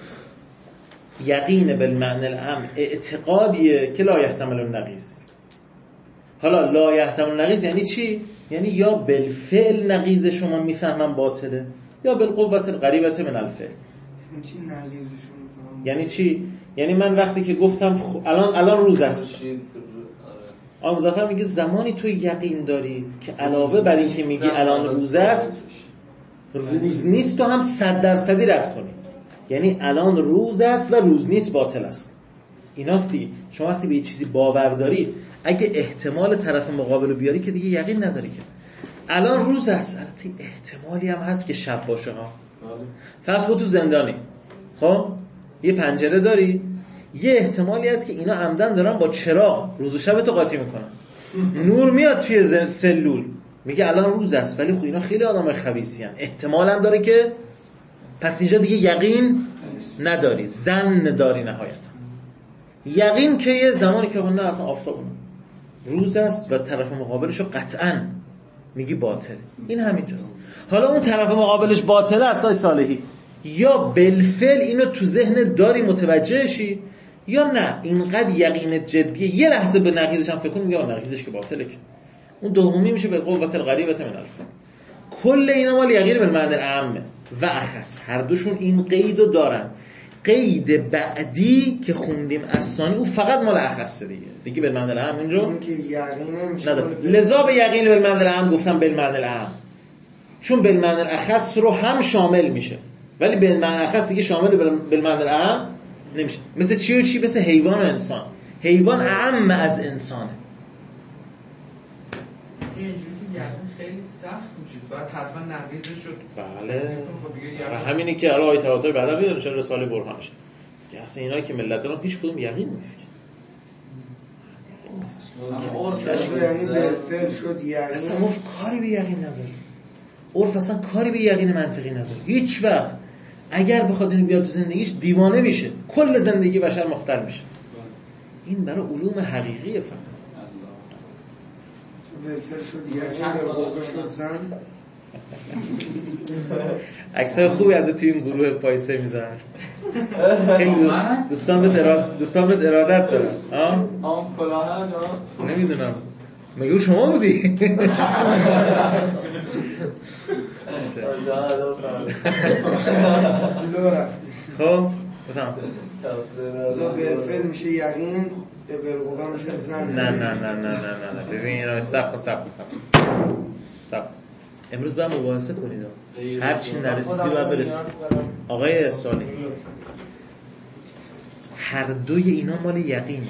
یقین بالمعنی الاهم اعتقادیه که لا یحتمل النقیض. حالا لا یحتمل النقیض یعنی چی؟ یعنی یا بالفعل نقیض شما میفهمم باطله یا بالقوة القریبة من الفعل. این چی نقیضش میفهمم؟ یعنی چی؟ یعنی من وقتی که گفتم خ... الان الان روز است. آقا مظفر میگه زمانی تو یقین داری که علاوه بر این که میگی الان روز است روز نیست تو هم صد درصدی رد کنی. یعنی الان روز است و روز نیست باطل است. ایناستی شما وقتی به یه چیزی باور داری اگه احتمال طرف مقابل رو بیاری که دیگه یقین نداری که الان روز است. البته احتمالی هم هست که شب باشه ها. فرض کن تو زندانی خب یه پنجره داری یه احتمالی هست که اینا عمدن دارن با چراغ روز و شب تو قاطی میکنن. نور میاد توی سلول میگه الان روز است ولی خب اینا خیلی آدمای خبیثی ان. احتمال هم داره که پس اینجا دیگه یقین نداری، ظن داری نهایتا. یقین که یه زمانی که نه اصلا آفتاب روز است و طرف مقابلش رو قطعاً میگی باطله. این همینجاست. حالا اون طرف مقابلش باطله اسای صالحی یا بالفعل اینو تو ذهن داری متوجهشی یا نه اینقدر یقین جدیه یه لحظه به نقیضش هم فکر کنی میگه نقیضش که باطله که اون دومی میشه به قوت القریبه من الفعل. کل اینا مال یقین بالمعنی العام و اخص. هر دوشون این قیدو دارن. قید بعدی که خوندیم اسانی او فقط مال اخصه دیگه دیگه بالمعنی العام اینجا اون که یقین نمیشه. لذا به یقین بالمعنی العام گفتم بالمعنی العام چون بالمعنی الاخص رو هم شامل میشه ولی بالمعنی الاخص دیگه شامل بالمعنی العام نمیشه. مثل چی و چی؟ مثل حیوان و انسان. حیوان اعم از انسانه. اینجوری که یقین خیلی سخت میشه باید حتما نقیضش رو بله برای همینه که حالا آیه تواتر بعدا میاد چه رساله برهانش که اصلا اینا که ملت دارن هیچ کدوم یقین نیست یعنی بالفعل شد یقین. اصلا عرف کاری به یقین نداره. عرف اصلا کاری به یقین منطقی نداره. هیچ وقت اگر بخواد اینو بیاد تو زندگیش دیوانه میشه. کل زندگی بشر مختل میشه. این برای علوم حقیقیه فقط. بالفعل شد یقین، بالواقع شد زن. عکسای خوبی از توی این گروه پایسه میذارن. خیلی دوستان به ارادت دوستان به ارادت دارن. ها؟ آم کلاه جا؟ نمیدونم. مگه شما بودی؟ خب بفهم. زا بالفعل میشه یقین، بالواقع میشه زن. نه نه نه نه نه نه ببین سب سب سب سب امروز باید مباحثه کنید. هر چی نرسیدی باید برسید. آقای صالحی هر دوی اینا مال یقینه.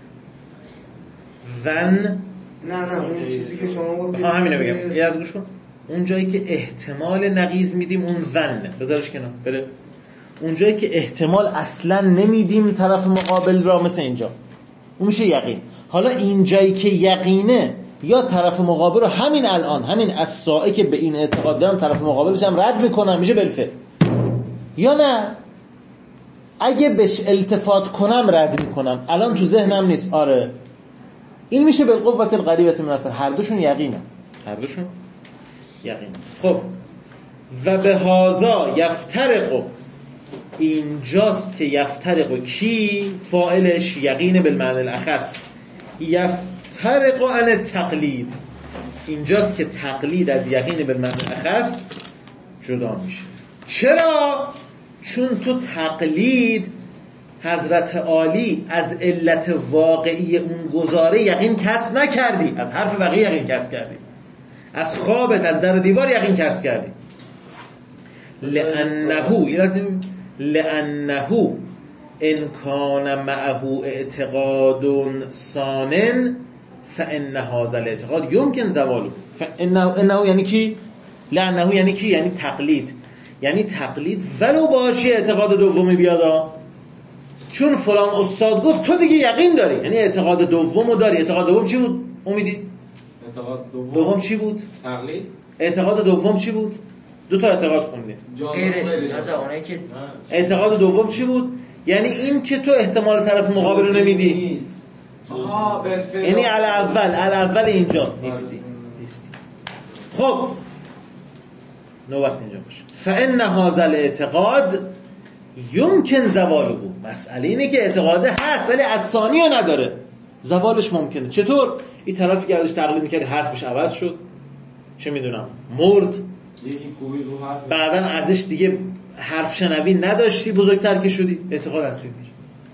ون نه نه اون چیزی که شما گفتید بخوام همینو بگم. یه از گوش کن. اون جایی که احتمال نقیض میدیم اون ونه. بذارش کنار. بره. اون جایی که احتمال اصلا نمیدیم طرف مقابل را مثل اینجا. اون میشه یقین. حالا این جایی که یقینه یا طرف مقابل رو همین الان همین الساعه که به این اعتقاد دارم طرف مقابلش هم رد میکنم میشه بالفعل. یا نه اگه بهش التفات کنم رد میکنم الان تو ذهنم نیست. آره این میشه بالقوة القریبة من الفعل. هر دوشون یقینه. هر دوشون یقینه. خب و به هازا یفترق اینجاست که یفترق کی فاعلش یقین بالمعنی الاخص یفترق عن التقلید. اینجاست که تقلید از یقین بالمعنی الاخص جدا میشه. چرا؟ چون تو تقلید حضرت عالی از علت واقعی اون گزاره یقین کسب نکردی، از حرف بقیه یقین کسب کردی، از خوابت از در دیوار یقین کسب کردی. لأنه لازم لأنه ان کان معه اعتقاد سانن فإن هذا الاعتقاد يمكن زواله. فإنه انه یعنی کی؟ لأنه یعنی کی؟ یعنی تقلید. یعنی تقلید ولو باشه اعتقاد دومی بیاد. چون فلان استاد گفت تو دیگه یقین داری، یعنی اعتقاد دومو داری. اعتقاد دوم چی بود؟ امیدی؟ اعتقاد دوم دوم چی بود؟ تقلید. اعتقاد دوم چی بود؟ دو تا اعتقاد خوندیم. اعتقاد دوم چی بود؟ یعنی این که تو احتمال طرف مقابل رو نمیدی. آها بالفعل. یعنی علی اول علی اول اینجا نیستی. نیستی. خب نوبت اینجا باشه. فإن هذا الاعتقاد یمکن زواله. مسئله اینه که اعتقاده هست ولی از ثانیه نداره. زوالش ممکنه. چطور؟ این طرفی که ازش تقلید میکرد حرفش عوض شد، چه میدونم مرد، یکی کوبی رو حرف، بعدن ازش دیگه حرف شنوی نداشتی، بزرگتر که شدی، اعتقاد از بین میره.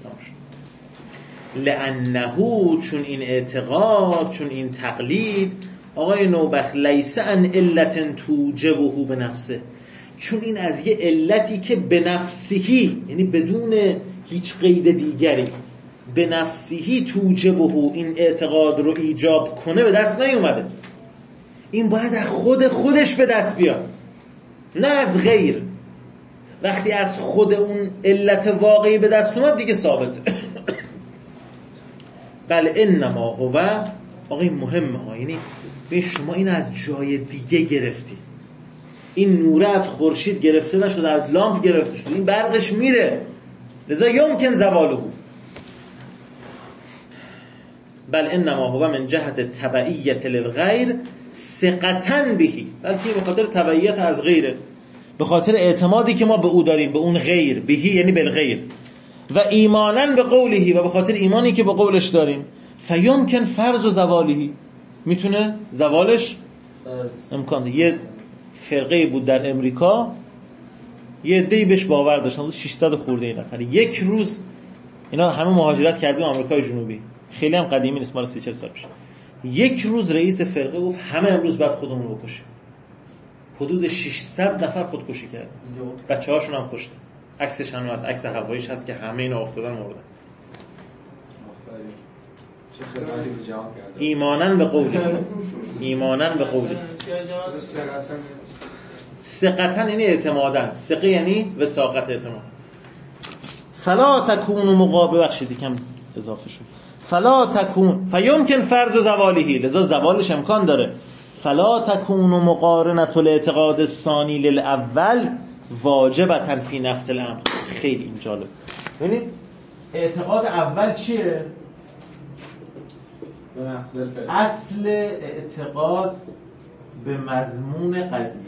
لأنه چون این اعتقاد، چون این تقلید آقای نوبخت لیس ان علت توجبه به نفسه، چون این از یه علتی که به نفسهی یعنی بدون هیچ قید دیگری به نفسهی توجبه این اعتقاد رو ایجاب کنه به دست نیومده. این باید از خود خودش به دست بیاد نه از غیر. وقتی از خود اون علت واقعی به دست اومد دیگه ثابته. بله انما هو آقای مهمه ها، یعنی به شما این از جای دیگه گرفتی. این نوره از خورشید گرفته نشده، از لامپ گرفته شده، این برقش میره، لذا یمکن زواله. بل انما هو من جهت تبعیت للغیر ثقتاً بهی، بلکه به خاطر تبعیت از غیره، به خاطر اعتمادی که ما به او داریم، به اون غیر، بهی یعنی بالغیر، و ایماناً به قوله و به خاطر ایمانی که به قولش داریم. فیمکن فرض و زوالهی، میتونه زوالش امکان ده. یه فرقه بود در امریکا، یه عده‌ای بهش باور داشتن، ششصد خورده این نفر. یک روز اینا همه مهاجرت کردیم آمریکای جنوبی، خیلی هم قدیمی نیست، مال سی چهل سال پیش. یک روز رئیس فرقه گفت همه امروز بعد خودمون رو بکشیم. حدود ششصد نفر خودکشی کردن، بچه‌هاشون هم کشتن. عکسش هم از عکس هواییش هست که همه اینا افتادن مردن. چه خدمتی به جهان کرده. ایمانن به قولی ایمانن به قولی ثقتن یعنی اعتمادن، ثقه یعنی وثاقت اعتماد. فلا تکون مقابل بخشید کم اضافه شد فلا تکون فیمکن فرض زواله، لذا زوالش امکان داره. فلا تکون مقارنة الاعتقاد الثانی للاول واجبة فی نفس الامر. خیلی این جالب. ببینید اعتقاد اول چیه؟ اصل اعتقاد به مضمون قضیه،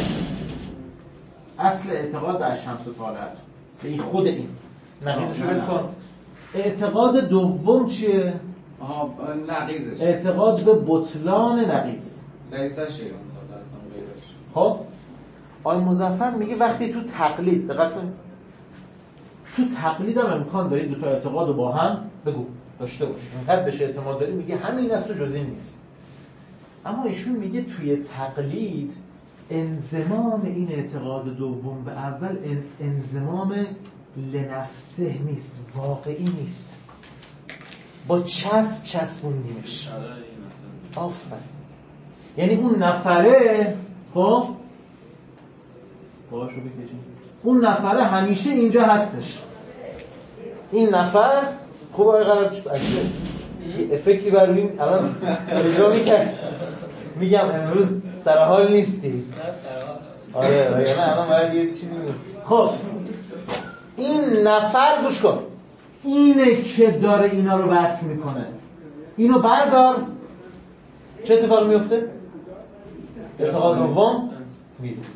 اصل اعتقاد به الشمس و طالعت، به این خود این نقیضش رو کن. اعتقاد دوم چیه؟ آها نقیضش، اعتقاد به بطلان نقیض. لیسه شیعون طالعتان غیرش. خب آقای مظفر میگه وقتی تو تقلید، دقت کنید، تو تقلید هم امکان داری دو تا اعتقاد رو با هم بگو داشته باشی، اینقدر بهش اعتماد داری میگه همین است و جز این نیست. اما ایشون میگه توی تقلید انضمام این اعتقاد دوم به اول انضمام لنفسه نیست، واقعی نیست، با چسب چسبوندیمش. آفرین. یعنی اون نفره خب باشو بکشیم، اون نفره همیشه اینجا هستش. این نفر خوب آقای قرار یه افکتی بر روی الان رجا میکرد، میگم امروز سرحال نیستی. آره آره نه الان باید یه چیزی میگم. خب این نفر گوش کن، اینه که داره اینا رو بس میکنه. اینو بردار، چه اتفاقی میفته؟ اعتقاد دوم میرسه.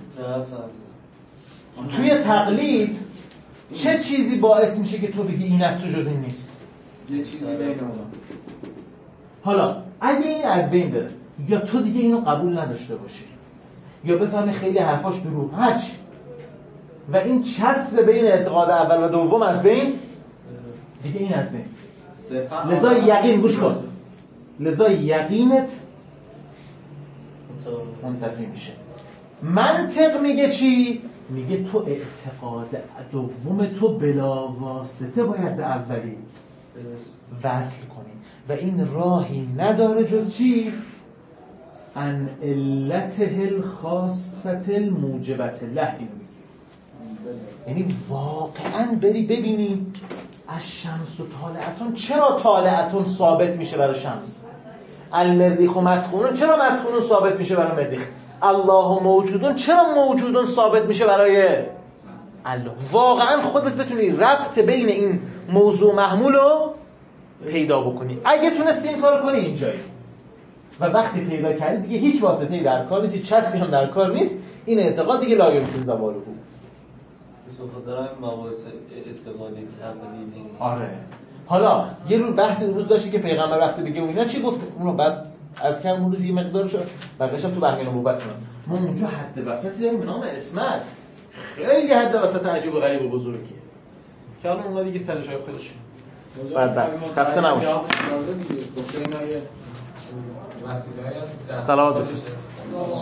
توی تقلید چه چیزی باعث میشه که تو بگی این است و جز این نیست؟ یه چیزی بین اونا. حالا اگه این از بین بره یا تو دیگه اینو قبول نداشته باشی یا بفهمی خیلی حرفاش دروغ هرچی و این چسب بین اعتقاد اول و دوم از بین، دیگه این از بین، لذا یقین گوش کن، لذا یقینت منتفی میشه. منطق میگه چی؟ میگه تو اعتقاد دوم تو بلا واسطه باید به اولی وصل کنی و این راهی نداره جز چی؟ ان علته الخاصه الموجبت له. یعنی واقعا بری ببینی از شمس و طالعتون، چرا طالعتون ثابت میشه برای شمس؟ المریخ و مسخونون، چرا مسخونون ثابت میشه برای مریخ؟ الله موجودون، چرا موجودون ثابت میشه برای الله؟ واقعا خودت بتونی ربط بین این موضوع محمول رو پیدا بکنی. اگه تونستی این کارو کنی اینجایی و وقتی پیدا کردی دیگه هیچ واسطه‌ای در کار نیست، هیچ چسبی هم در کار نیست، این اعتقاد دیگه لا یمکن زواله بود. بس بخاطر این مباحث اعتقادی تقلیدی. آره. حالا یه روز بحث روز داشتی که پیغمبر وقتی بگه اینا چی گفت، اون رو بعد از کم روز یه مقدار شد بقیه‌اش تو برنامه نبوت کنم. ما اونجا حد وسط داریم به نام اسمت، خیلی حد وسط عجیب و غریب و بزرگیه که حالا اونها دیگه سر جای خودش. بعد بعد خسته نباش. گفته اینا یه وسیله‌ای هست. صلوات